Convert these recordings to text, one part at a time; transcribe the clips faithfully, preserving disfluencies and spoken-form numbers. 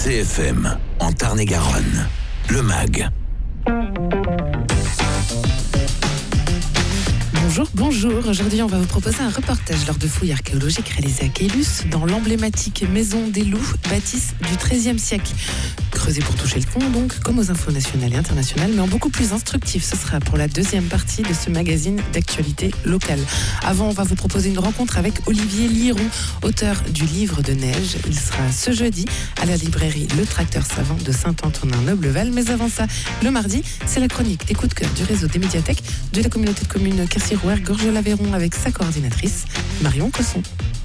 C F M, en Tarn-et-Garonne, le M A G. Bonjour, bonjour. Aujourd'hui, on va vous proposer un reportage lors de fouilles archéologiques réalisées à Caylus, dans l'emblématique maison des loups, bâtisse du treizième siècle. Creusé pour toucher le fond, donc, comme aux infos nationales et internationales, mais en beaucoup plus instructif. Ce sera pour la deuxième partie de ce magazine d'actualité locale. Avant, on va vous proposer une rencontre avec Olivier Liron, auteur du livre de neige. Il sera ce jeudi à la librairie Le Tracteur Savant de Saint-Antonin-Nobleval. Mais avant ça, le mardi, c'est la chronique des coups de cœur du réseau des médiathèques de la communauté de communes Quercy-Rouergue, Gorges-l'Aveyron, avec sa coordinatrice, Marion Cosson.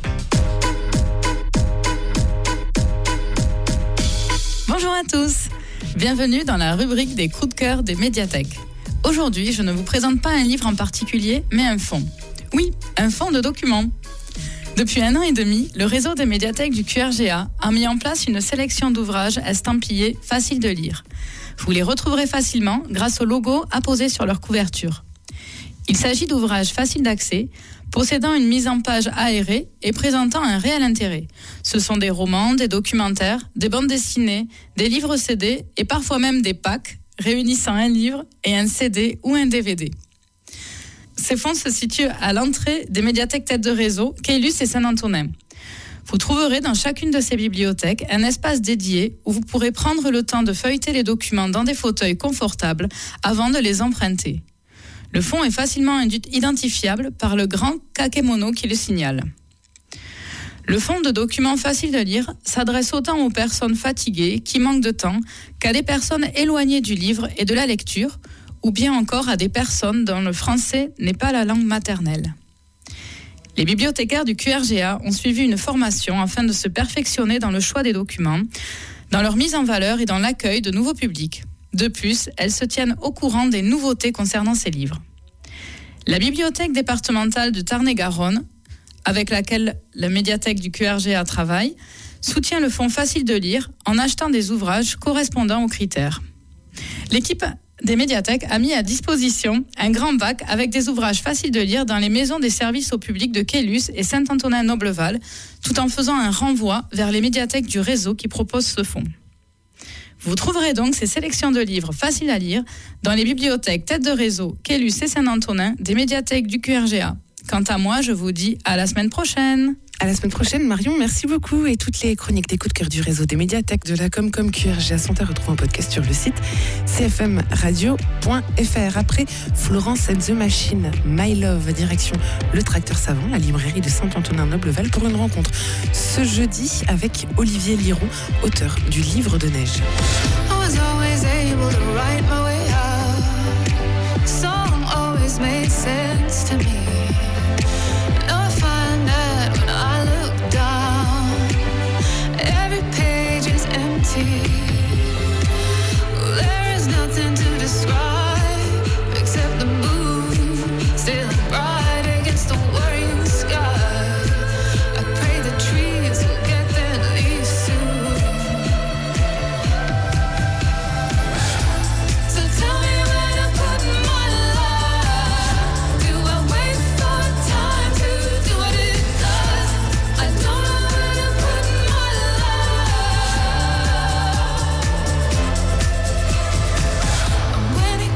Bonjour à tous, bienvenue dans la rubrique des coups de cœur des médiathèques. Aujourd'hui, je ne vous présente pas un livre en particulier, mais un fonds. Oui, un fonds de documents. Depuis un an et demi, le réseau des médiathèques du Q R G A a mis en place une sélection d'ouvrages estampillés faciles de lire. Vous les retrouverez facilement grâce au logo apposé sur leur couverture. Il s'agit d'ouvrages faciles d'accès, possédant une mise en page aérée et présentant un réel intérêt. Ce sont des romans, des documentaires, des bandes dessinées, des livres C D et parfois même des packs réunissant un livre et un C D ou un D V D. Ces fonds se situent à l'entrée des médiathèques tête de réseau, Caylus et Saint-Antonin. Vous trouverez dans chacune de ces bibliothèques un espace dédié où vous pourrez prendre le temps de feuilleter les documents dans des fauteuils confortables avant de les emprunter. Le fonds est facilement identifiable par le grand kakémono qui le signale. Le fonds de documents faciles de lire s'adresse autant aux personnes fatiguées qui manquent de temps qu'à des personnes éloignées du livre et de la lecture, ou bien encore à des personnes dont le français n'est pas la langue maternelle. Les bibliothécaires du Q R G A ont suivi une formation afin de se perfectionner dans le choix des documents, dans leur mise en valeur et dans l'accueil de nouveaux publics. De plus, elles se tiennent au courant des nouveautés concernant ces livres. La bibliothèque départementale de Tarn-et-Garonne, avec laquelle la médiathèque du Q R G A travaille, soutient le fonds facile de lire en achetant des ouvrages correspondant aux critères. L'équipe des médiathèques a mis à disposition un grand bac avec des ouvrages faciles de lire dans les maisons des services au public de Caylus et Saint-Antonin-Nobleval, tout en faisant un renvoi vers les médiathèques du réseau qui proposent ce fonds. Vous trouverez donc ces sélections de livres faciles à lire dans les bibliothèques tête de réseau, Caylus et Saint-Antonin, des médiathèques du Q R G A. Quant à moi, je vous dis à la semaine prochaine. À la semaine prochaine, Marion, merci beaucoup. Et toutes les chroniques des coups de cœur du réseau des médiathèques de la Comcom Q R G A sont à retrouver en podcast sur le site c f m radio point f r. Après Florence and the Machine, My Love, direction Le Tracteur Savant, la librairie de Saint-Antonin-Nobleval, pour une rencontre ce jeudi avec Olivier Liron, auteur du livre de neige. There is nothing to describe except the moon still bright against the worrying sky. I pray the trees will get their leaves soon. So tell me where to put my life. Do I wait for time to do what it does? I don't know where to put my life. When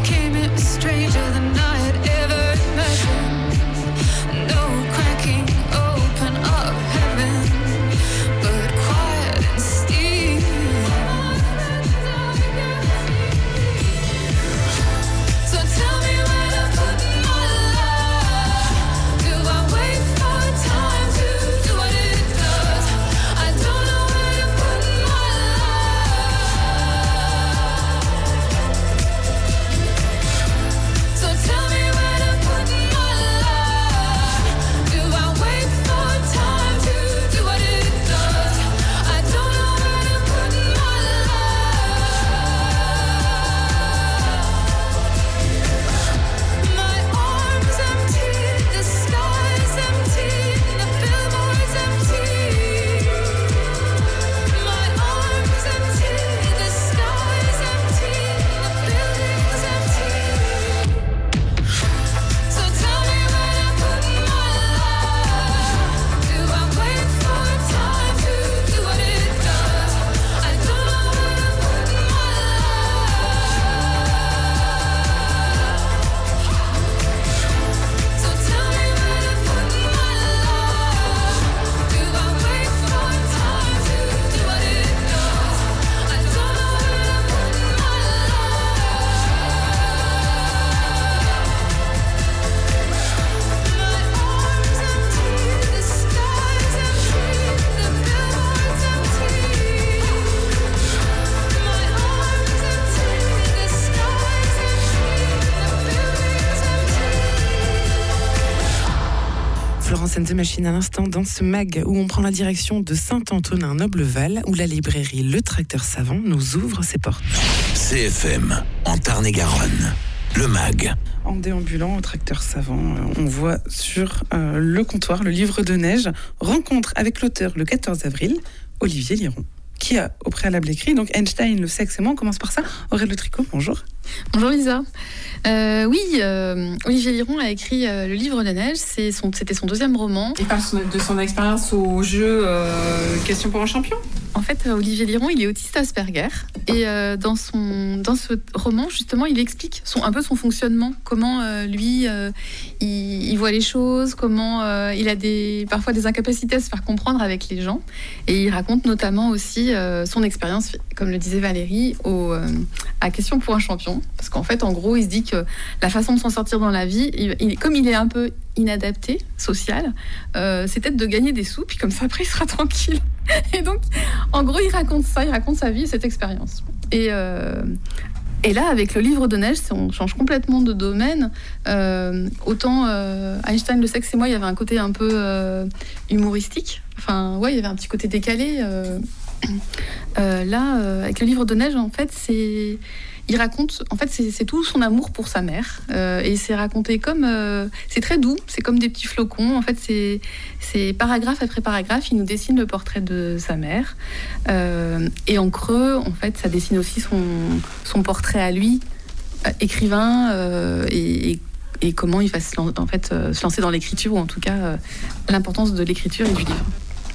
scène The Machine à l'instant dans ce mag où on prend la direction de Saint-Antonin-Nobleval où la librairie Le Tracteur Savant nous ouvre ses portes. C F M, en Tarn-et-Garonne, le mag. En déambulant au Tracteur Savant, euh, on voit sur euh, le comptoir le livre de neige, rencontre avec l'auteur le quatorze avril, Olivier Liron, qui a au préalable écrit donc Einstein, le sexe et moi. On commence par ça. Aurèle Le Tricot, bonjour. Bonjour Lisa. Euh, oui, euh, Olivier Liron a écrit euh, Le Livre de neige, c'est son, c'était son deuxième roman. Il parle de son expérience au jeu euh, Question pour un champion. En fait, Olivier Liron, il est autiste Asperger. Et euh, dans, son, dans ce roman, justement, il explique son, un peu son fonctionnement. Comment, euh, lui, euh, il, il voit les choses, comment euh, il a des, parfois des incapacités à se faire comprendre avec les gens. Et il raconte notamment aussi euh, son expérience, comme le disait Valérie, au, euh, à Question pour un champion. Parce qu'en fait, en gros, il se dit que la façon de s'en sortir dans la vie, il, il, comme il est un peu inadapté, social, euh, c'est peut-être de gagner des sous, puis comme ça, après, il sera tranquille. Et donc, en gros, il raconte ça, il raconte sa vie et cette expérience. Et, euh, et là, avec Le Livre de neige, on change complètement de domaine. Euh, autant euh, Einstein, le sexe et moi, il y avait un côté un peu euh, humoristique. Enfin, ouais, il y avait un petit côté décalé. Euh, euh, là, euh, avec Le Livre de neige, en fait, c'est... Il raconte, en fait, c'est, c'est tout son amour pour sa mère. Euh, et c'est raconté comme... Euh, c'est très doux, c'est comme des petits flocons. En fait, c'est, c'est paragraphe après paragraphe, il nous dessine le portrait de sa mère. Euh, et en creux, en fait, ça dessine aussi son, son portrait à lui, euh, écrivain, euh, et, et, et comment il va se, en fait, euh, se lancer dans l'écriture, ou en tout cas, euh, l'importance de l'écriture et du livre.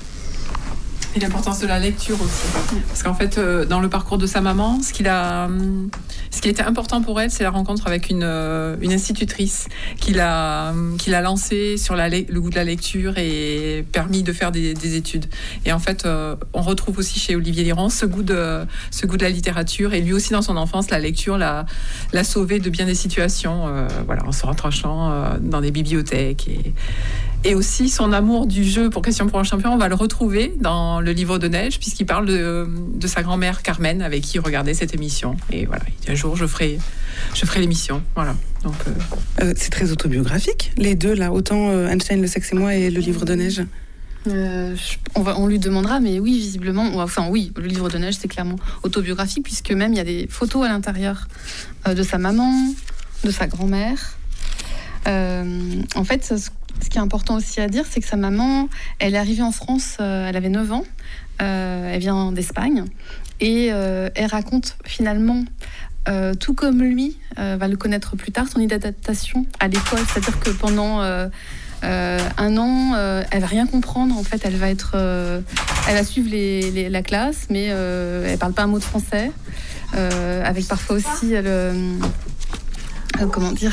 Et l'importance de la lecture aussi. Parce qu'en fait, euh, dans le parcours de sa maman, ce, qu'il a, ce qui était important pour elle, c'est la rencontre avec une, une institutrice qui l'a, qui l'a lancée sur la, le goût de la lecture et permis de faire des, des études. Et en fait, euh, on retrouve aussi chez Olivier Liron ce goût de, ce goût de la littérature. Et lui aussi, dans son enfance, la lecture l'a, l'a sauvé de bien des situations, euh, voilà, en se retranchant euh, dans des bibliothèques. Et, et aussi son amour du jeu pour Question pour un champion, on va le retrouver dans Le Livre de neige, puisqu'il parle de, de sa grand-mère Carmen, avec qui il regardait cette émission. Et voilà, il dit un jour, je ferai, je ferai l'émission. Voilà. Donc, euh... Euh, c'est très autobiographique, les deux, là, autant euh, Einstein, le sexe et moi et Le Livre de neige. Euh, on, va, on lui demandera, mais oui, visiblement, enfin oui, Le Livre de neige, c'est clairement autobiographique, puisque même il y a des photos à l'intérieur euh, de sa maman, de sa grand-mère. Euh, en fait, ce Ce qui est important aussi à dire, c'est que sa maman, elle est arrivée en France, euh, elle avait neuf ans, euh, elle vient d'Espagne, et euh, elle raconte finalement, euh, tout comme lui, euh, va le connaître plus tard, son inadaptation à l'école, c'est-à-dire que pendant euh, euh, un an, euh, elle va rien comprendre, en fait, elle va être, euh, elle va suivre les, les, la classe, mais euh, elle parle pas un mot de français, euh, avec parfois aussi le, euh, comment dire.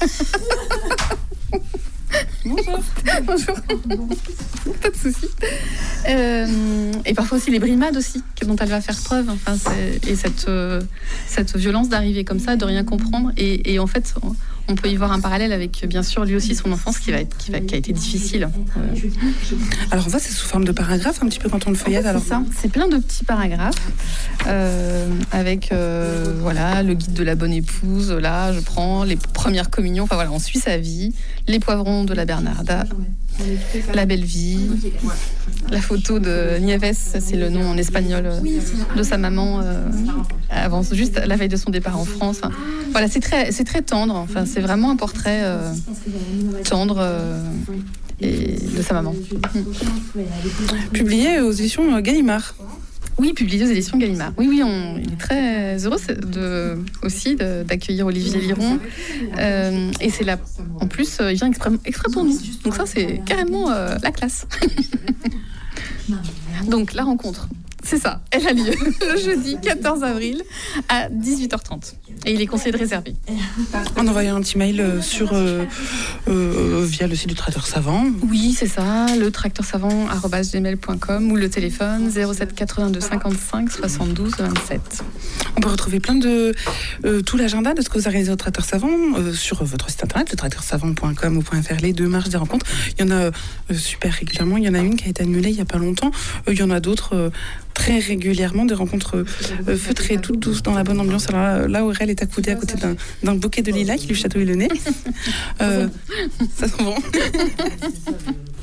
Bonjour. Bonjour. Pas de souci. Euh, et parfois aussi les brimades aussi, dont elle va faire preuve. Enfin, c'est, et cette, euh, cette violence d'arriver comme ça, de rien comprendre. Et, et en fait, on, on peut y voir un parallèle avec, bien sûr, lui aussi, son enfance qui, va être, qui, va, qui a été difficile. Euh. Alors ça, c'est sous forme de paragraphes, un petit peu quand on le feuillette. En fait, alors c'est ça, c'est plein de petits paragraphes euh, avec euh, voilà, le guide de la bonne épouse. Là, je prends les premières communions. Enfin voilà, on suit sa vie. Les poivrons de la Bernarda, la belle vie, la photo de Nieves, c'est le nom en espagnol de sa maman, euh, avant, juste la veille de son départ en France. Enfin, voilà, c'est très, c'est très tendre. Enfin, c'est vraiment un portrait euh, tendre euh, et de sa maman. Publié aux éditions Gallimard. Oui, publié aux éditions Gallimard. Oui, oui, on il est très heureux de, aussi de, d'accueillir Olivier Liron. Euh, et c'est là, en plus, il vient exprès, exprès pour nous. Donc ça, c'est carrément euh, la classe. Donc, la rencontre, c'est ça, elle a lieu le jeudi quatorze avril à dix-huit heures trente. Et il est conseillé de réserver. En envoyant un petit mail sur, euh, euh, via le site du Tracteur Savant. Oui, c'est ça, le tracteur savant arobase gmail point com ou le téléphone zéro sept quatre-vingt-deux cinquante-cinq soixante-douze vingt-sept. On peut retrouver plein de euh, tout l'agenda de ce que vous organisez au Tracteur Savant euh, sur votre site internet, le tracteur savant point com ou .fr, les deux marches des rencontres. Il y en a euh, super régulièrement. Il y en a une qui a été annulée il n'y a pas longtemps. Euh, il y en a d'autres euh, très régulièrement, des rencontres euh, feutrées, toutes douces, dans la bonne ambiance. Alors là, là Aurèle est accoudée à côté d'un, d'un bouquet de lilas qui lui chatouille le nez. Euh, ça sent bon.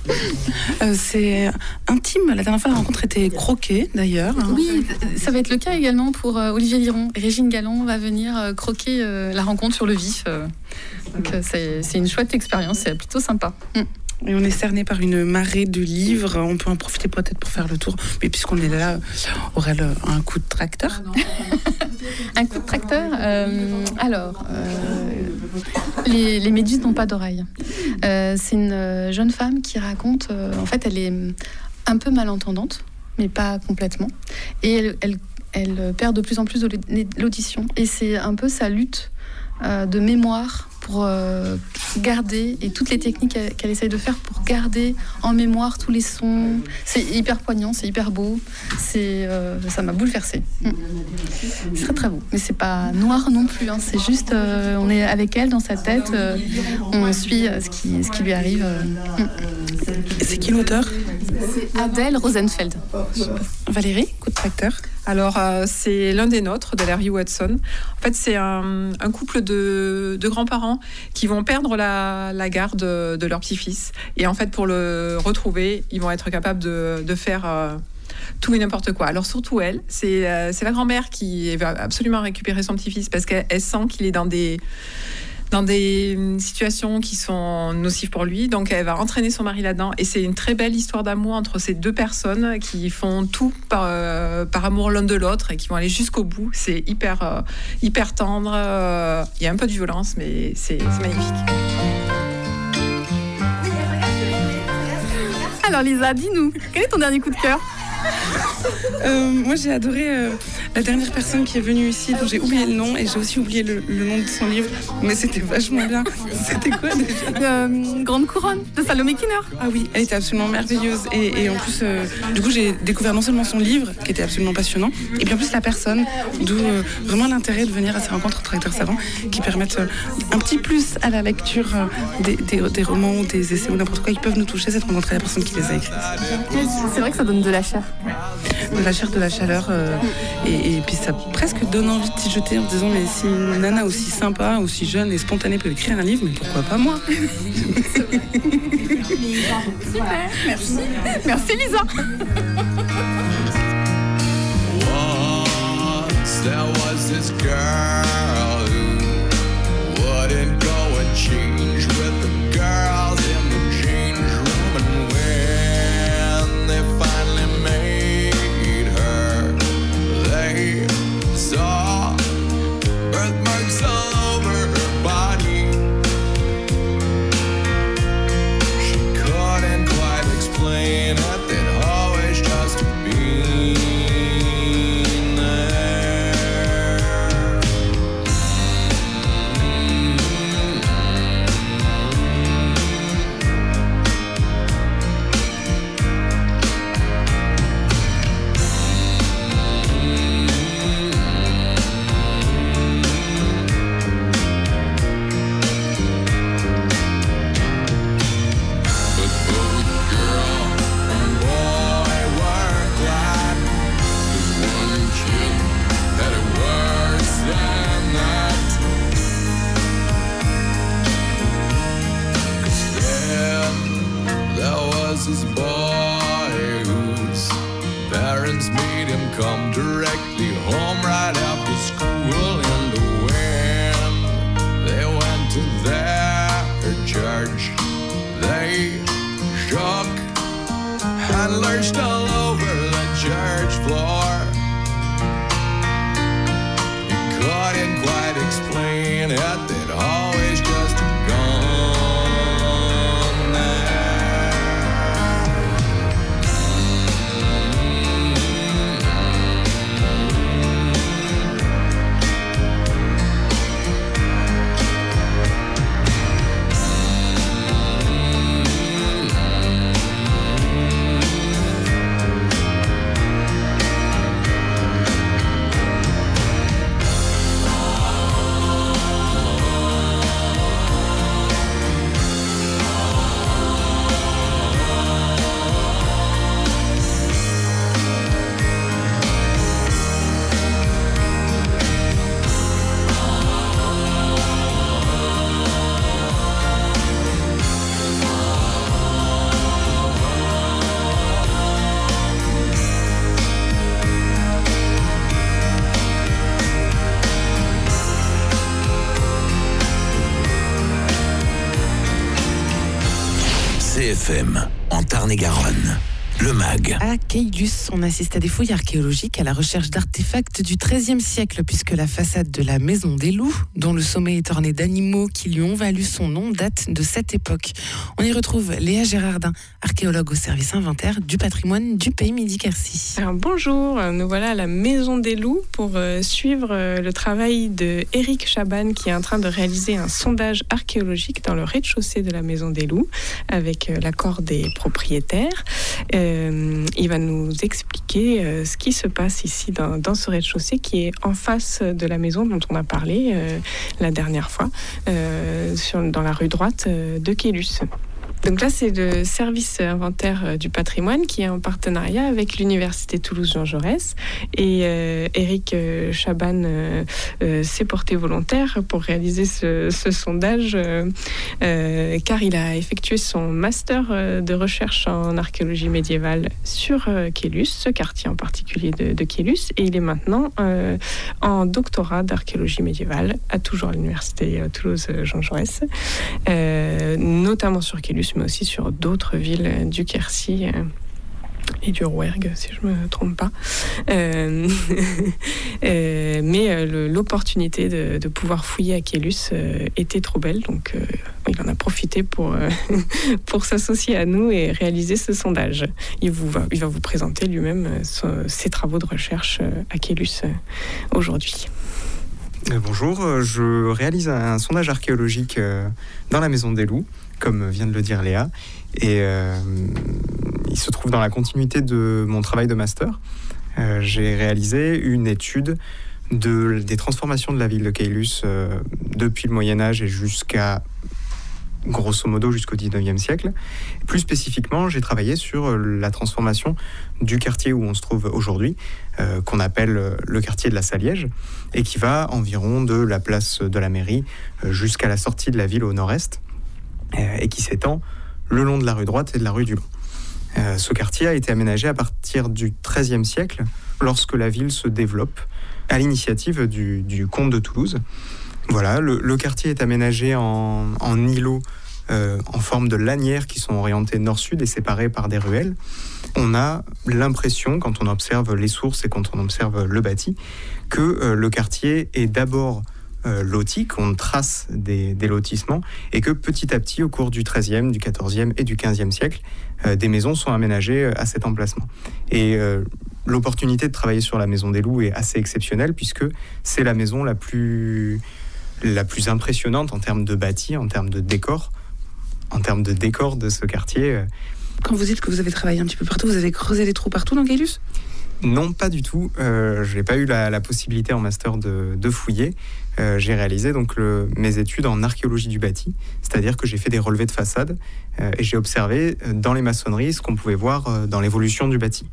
Euh, c'est intime. La dernière fois, la rencontre était croquée, d'ailleurs. Oui, ça va être le cas également pour euh, Olivier Liron. Régine Galland va venir euh, croquer euh, la rencontre sur le vif. euh. Donc euh, c'est, c'est une chouette expérience, c'est plutôt sympa. Mm. Et on est cerné par une marée de livres. On peut en profiter peut-être pour faire le tour. Mais puisqu'on est là, Aurèle, un coup de tracteur. Un coup de tracteur. euh, alors, euh, les, les méduses n'ont pas d'oreilles. Euh, c'est une euh, jeune femme qui raconte. euh, en fait, elle est un peu malentendante, mais pas complètement. Et elle, elle, elle perd de plus en plus de l'audition. Et c'est un peu sa lutte euh, de mémoire pour euh, garder, et toutes les techniques qu'elle, qu'elle essaye de faire pour garder en mémoire tous les sons. C'est hyper poignant, c'est hyper beau. C'est, euh, ça m'a bouleversée. Mm. C'est très très beau. Mais c'est pas noir non plus. Hein. C'est juste, euh, on est avec elle dans sa tête. Euh, on suit euh, ce, qui, ce qui lui arrive. Euh. Mm. C'est qui l'auteur ? C'est Adèle Rosenfeld. Valérie, coup de tracteur. Alors, euh, c'est l'un des nôtres, de Larry Watson. En fait, c'est un, un couple de, de grands-parents qui vont perdre la, la garde de, de leur petit-fils. Et en fait, pour le retrouver, ils vont être capables de, de faire euh, tout et n'importe quoi. Alors, surtout elle, c'est, euh, c'est la grand-mère qui va absolument récupérer son petit-fils parce qu'elle elle sent qu'il est dans des... dans des situations qui sont nocives pour lui. Donc, elle va entraîner son mari là-dedans. Et c'est une très belle histoire d'amour entre ces deux personnes qui font tout par, euh, par amour l'un de l'autre et qui vont aller jusqu'au bout. C'est hyper, euh, hyper tendre. Euh, il y a un peu de violence, mais c'est, c'est magnifique. Alors Lisa, dis-nous, quel est ton dernier coup de cœur ? Euh, moi, j'ai adoré euh, la dernière personne qui est venue ici, dont j'ai oublié le nom, et j'ai aussi oublié le, le nom de son livre, mais c'était vachement bien. C'était quoi déjà ? euh, Grande couronne de Salomé Kiner. Ah oui, elle était absolument merveilleuse. Et, et en plus, euh, du coup, j'ai découvert non seulement son livre, qui était absolument passionnant, et puis en plus la personne, d'où euh, vraiment l'intérêt de venir à ces rencontres tracteurs savants, qui permettent euh, un petit plus à la lecture euh, des, des, des romans ou des essais ou n'importe quoi. Ils peuvent nous toucher, c'est de rencontrer la personne qui les a écrits. C'est vrai que ça donne de la chair. De la chair, de la chaleur, euh, et, et puis ça presque donne envie de s'y jeter en se disant mais si une nana aussi sympa, aussi jeune et spontanée peut écrire un livre, mais pourquoi pas moi ? Merci. Merci Lisa. Once there was this girl who wouldn't go and change with the girls in the change room, and when they finally made her, they saw birthmarks all over her body. She couldn't quite explain it, they'd always just been there. But both girl and boy were glad, 'cause one kid had it worse than that. 'Cause then there was this boy whose parents made him come directly home right after school, and when they went to their church, they shook and lurched all over the church floor. He couldn't quite explain it, they'd always just gone there. F M, en Tarn-et-Garonne. Le Mag. À Caylus, on assiste à des fouilles archéologiques à la recherche d'artefacts du treizième siècle, puisque la façade de la Maison des Loups, dont le sommet est orné d'animaux qui lui ont valu son nom, date de cette époque. On y retrouve Léa Gérardin, archéologue au service inventaire du patrimoine du Pays Midi-Quercy. Alors bonjour, nous voilà à la Maison des Loups pour euh, suivre euh, le travail de Éric Chaban qui est en train de réaliser un sondage archéologique dans le rez-de-chaussée de la Maison des Loups avec euh, l'accord des propriétaires. Euh, Euh, il va nous expliquer euh, ce qui se passe ici dans, dans ce rez-de-chaussée qui est en face de la maison dont on a parlé euh, la dernière fois, euh, sur, dans la rue droite euh, de Caylus. Donc là, c'est le service inventaire du patrimoine qui est en partenariat avec l'Université Toulouse-Jean Jaurès. Et euh, Éric euh, Chaban euh, euh, s'est porté volontaire pour réaliser ce, ce sondage euh, euh, car il a effectué son master euh, de recherche en archéologie médiévale sur euh, Caylus, ce quartier en particulier de, de Caylus. Et il est maintenant euh, en doctorat d'archéologie médiévale à toujours à l'Université euh, Toulouse-Jean Jaurès, euh, notamment sur Caylus, mais aussi sur d'autres villes du Quercy euh, et du Rouergue, si je ne me trompe pas. Euh, euh, mais euh, le, l'opportunité de, de pouvoir fouiller à Caylus euh, était trop belle, donc euh, il en a profité pour, euh, pour s'associer à nous et réaliser ce sondage. Il, vous va, il va vous présenter lui-même euh, son, ses travaux de recherche euh, à Caylus euh, aujourd'hui. Bonjour, je réalise un sondage archéologique dans la Maison des Loups, comme vient de le dire Léa, et euh, il se trouve dans la continuité de mon travail de master. Euh, j'ai réalisé une étude de, des transformations de la ville de Caylus euh, depuis le Moyen-Âge et jusqu'à, grosso modo, jusqu'au dix-neuvième siècle. Plus spécifiquement, j'ai travaillé sur la transformation du quartier où on se trouve aujourd'hui, euh, qu'on appelle le quartier de la Saliège, et qui va environ de la place de la mairie euh, jusqu'à la sortie de la ville au nord-est, euh, et qui s'étend le long de la rue droite et de la rue du Long. Euh, ce quartier a été aménagé à partir du treizième siècle, lorsque la ville se développe, à l'initiative du, du comte de Toulouse. Voilà, le, le quartier est aménagé en, en îlots euh, en forme de lanières qui sont orientées nord-sud et séparées par des ruelles. On a l'impression, quand on observe les sources et quand on observe le bâti, que euh, le quartier est d'abord euh, loti, qu'on trace des, des lotissements, et que petit à petit, au cours du treizième, du quatorzième et du quinzième siècle, euh, des maisons sont aménagées à cet emplacement. Et euh, l'opportunité de travailler sur la Maison des Loups est assez exceptionnelle, puisque c'est la maison la plus... la plus impressionnante en termes de bâti, en termes de décor, en termes de décor de ce quartier. Quand vous dites que vous avez travaillé un petit peu partout, vous avez creusé des trous partout dans Caylus ? Non, pas du tout. Euh, je n'ai pas eu la, la possibilité en master de, de fouiller. Euh, j'ai réalisé donc le, mes études en archéologie du bâti, c'est-à-dire que j'ai fait des relevés de façade euh, et j'ai observé dans les maçonneries ce qu'on pouvait voir euh, dans l'évolution du bâti.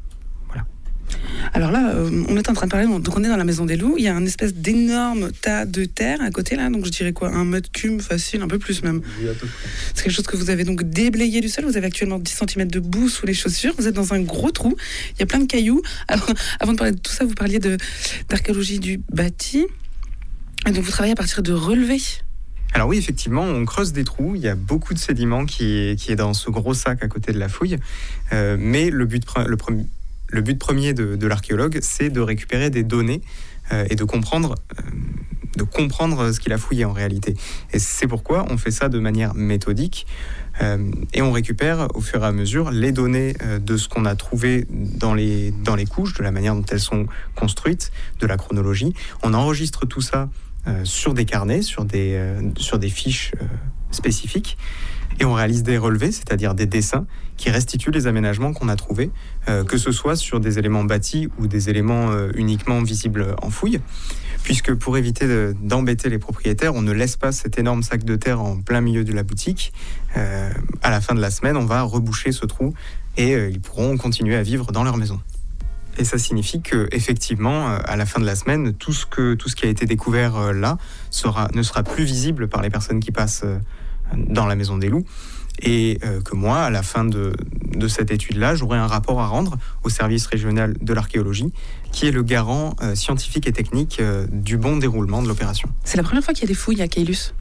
Alors là, euh, on est en train de parler, donc on est dans la Maison des Loups, il y a un espèce d'énorme tas de terre à côté là, donc je dirais quoi, un mètre cube facile, un peu plus même. C'est quelque chose que vous avez donc déblayé du sol, vous avez actuellement dix centimètres de boue sous les chaussures, vous êtes dans un gros trou, il y a plein de cailloux. Alors, avant de parler de tout ça, vous parliez de, d'archéologie du bâti, et donc vous travaillez à partir de relevés. Alors oui, effectivement, on creuse des trous, il y a beaucoup de sédiments qui est, qui est dans ce gros sac à côté de la fouille, euh, mais le but, le premier... Le but premier de, de l'archéologue, c'est de récupérer des données euh, et de comprendre, euh, de comprendre ce qu'il a fouillé en réalité. Et c'est pourquoi on fait ça de manière méthodique euh, et on récupère au fur et à mesure les données euh, de ce qu'on a trouvé dans les, dans les couches, de la manière dont elles sont construites, de la chronologie. On enregistre tout ça euh, sur des carnets, sur des, euh, sur des fiches euh, spécifiques. Et on réalise des relevés, c'est-à-dire des dessins qui restituent les aménagements qu'on a trouvés, euh, que ce soit sur des éléments bâtis ou des éléments euh, uniquement visibles en fouille. Puisque pour éviter de, d'embêter les propriétaires, on ne laisse pas cet énorme sac de terre en plein milieu de la boutique. Euh, à la fin de la semaine, on va reboucher ce trou et euh, ils pourront continuer à vivre dans leur maison. Et ça signifie qu'effectivement, à la fin de la semaine, tout ce, que, tout ce qui a été découvert euh, là sera, ne sera plus visible par les personnes qui passent euh, dans la Maison des Loups, et euh, que moi, à la fin de, de cette étude-là, j'aurai un rapport à rendre au service régional de l'archéologie, qui est le garant euh, scientifique et technique euh, du bon déroulement de l'opération. C'est la première fois qu'il y a des fouilles à Caylus ?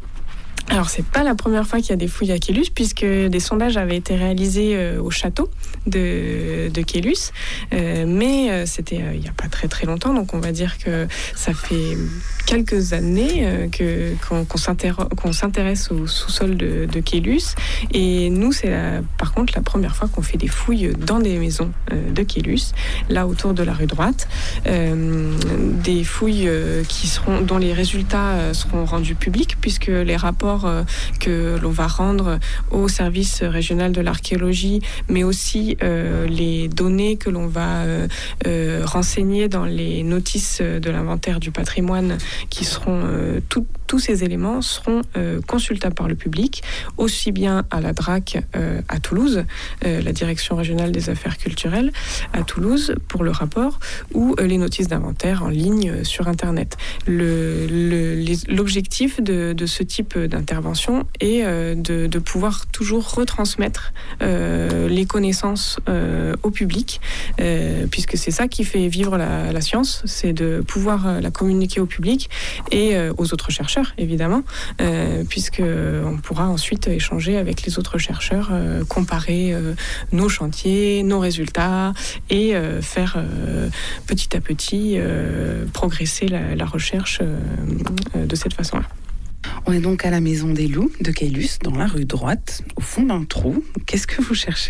Alors, c'est pas la première fois qu'il y a des fouilles à Caylus, puisque des sondages avaient été réalisés euh, au château de, de Caylus, euh, mais euh, c'était euh, il n'y a pas très très longtemps, donc on va dire que ça fait quelques années euh, que, qu'on, qu'on, s'intér- qu'on s'intéresse au sous-sol de, de Caylus, et nous, c'est la, par contre la première fois qu'on fait des fouilles dans des maisons euh, de Caylus, là autour de la rue Droite, euh, des fouilles euh, qui seront, dont les résultats euh, seront rendus publics, puisque les rapports que l'on va rendre au service régional de l'archéologie, mais aussi euh, les données que l'on va euh, euh, renseigner dans les notices de l'inventaire du patrimoine, qui seront euh, tout, tous ces éléments seront euh, consultables par le public, aussi bien à la D R A C euh, à Toulouse, euh, la Direction régionale des affaires culturelles à Toulouse pour le rapport, ou euh, les notices d'inventaire en ligne euh, sur Internet. Le, le, les, l'objectif de, de ce type d'intervention et euh, de, de pouvoir toujours retransmettre euh, les connaissances euh, au public, euh, puisque c'est ça qui fait vivre la, la science, c'est de pouvoir euh, la communiquer au public et euh, aux autres chercheurs, évidemment, euh, puisqu'on pourra ensuite échanger avec les autres chercheurs, euh, comparer euh, nos chantiers, nos résultats, et euh, faire euh, petit à petit euh, progresser la, la recherche euh, euh, de cette façon-là. On est donc à la Maison des Loups de Caylus, dans la rue Droite, au fond d'un trou. Qu'est-ce que vous cherchez ?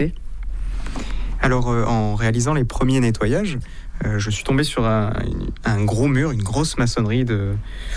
Alors, euh, en réalisant les premiers nettoyages, euh, je suis tombé sur un, un gros mur, une grosse maçonnerie de,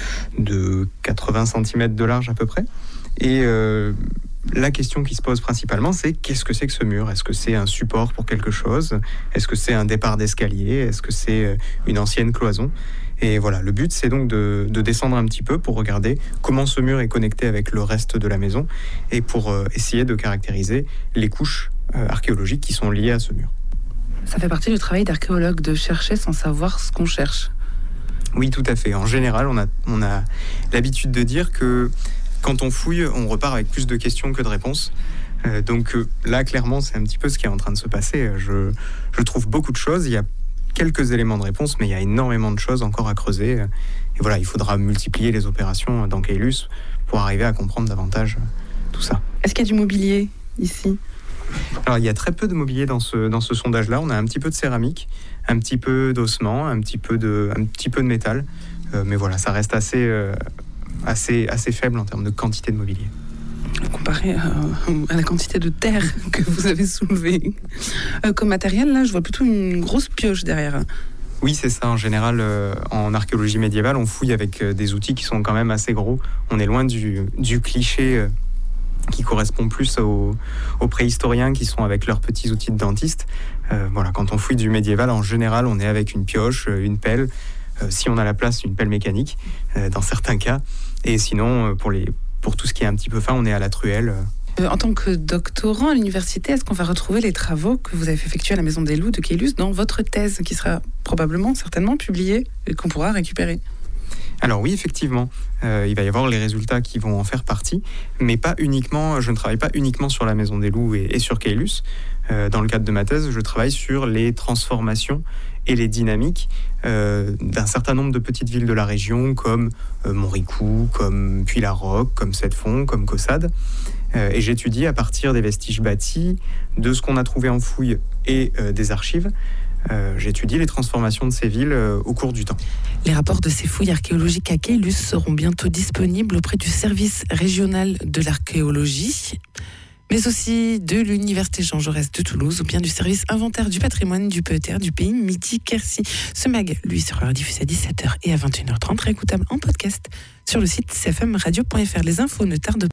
de quatre-vingts centimètres de large à peu près. Et euh, la question qui se pose principalement, c'est qu'est-ce que c'est que ce mur ? Est-ce que c'est un support pour quelque chose ? Est-ce que c'est un départ d'escalier ? Est-ce que c'est une ancienne cloison ? Et voilà, le but, c'est donc de, de descendre un petit peu pour regarder comment ce mur est connecté avec le reste de la maison et pour euh, essayer de caractériser les couches euh, archéologiques qui sont liées à ce mur. Ça fait partie du travail d'archéologue, de chercher sans savoir ce qu'on cherche. Oui, tout à fait. En général, on a, on a l'habitude de dire que quand on fouille, on repart avec plus de questions que de réponses. Euh, donc euh, là, clairement, c'est un petit peu ce qui est en train de se passer. Je, je trouve beaucoup de choses. Il y a quelques éléments de réponse, mais il y a énormément de choses encore à creuser. Et voilà, il faudra multiplier les opérations dans Caylus pour arriver à comprendre davantage tout ça. Est-ce qu'il y a du mobilier ici ? Alors, il y a très peu de mobilier dans ce, dans ce sondage-là. On a un petit peu de céramique, un petit peu d'ossement, un petit peu de, un petit peu de métal. Euh, mais voilà, ça reste assez, euh, assez, assez faible en termes de quantité de mobilier. Comparé à, à la quantité de terre que vous avez soulevée. Euh, comme matériel, là, je vois plutôt une grosse pioche derrière. Oui, c'est ça. En général, euh, en archéologie médiévale, on fouille avec euh, des outils qui sont quand même assez gros. On est loin du, du cliché euh, qui correspond plus aux, aux préhistoriens qui sont avec leurs petits outils de dentiste. Euh, voilà, quand on fouille du médiéval, en général, on est avec une pioche, une pelle, euh, si on a la place, une pelle mécanique, euh, dans certains cas. Et sinon, euh, pour les Pour tout ce qui est un petit peu fin, on est à la truelle. Euh, en tant que doctorant à l'université, est-ce qu'on va retrouver les travaux que vous avez effectués à la Maison des Loups de Caylus dans votre thèse, qui sera probablement, certainement publiée et qu'on pourra récupérer ? Alors oui, effectivement, euh, il va y avoir les résultats qui vont en faire partie, mais pas uniquement. Je ne travaille pas uniquement sur la Maison des Loups et, et sur Caylus. Euh, dans le cadre de ma thèse, je travaille sur les transformations et les dynamiques euh, d'un certain nombre de petites villes de la région, comme euh, Montricou, comme Puy-la-Roque, comme Sept-Fonds, comme Caussade. Euh, et j'étudie à partir des vestiges bâtis, de ce qu'on a trouvé en fouille et euh, des archives. Euh, j'étudie les transformations de ces villes euh, au cours du temps. Les rapports de ces fouilles archéologiques à Caylus seront bientôt disponibles auprès du service régional de l'archéologie, mais aussi de l'Université Jean Jaurès de Toulouse, ou bien du service inventaire du patrimoine du P E T R du pays Midi-Quercy. Ce mag, lui, sera diffusé à dix-sept heures et à vingt et une heures trente, réécoutable en podcast sur le site c f m radio point f r. Les infos ne tardent pas.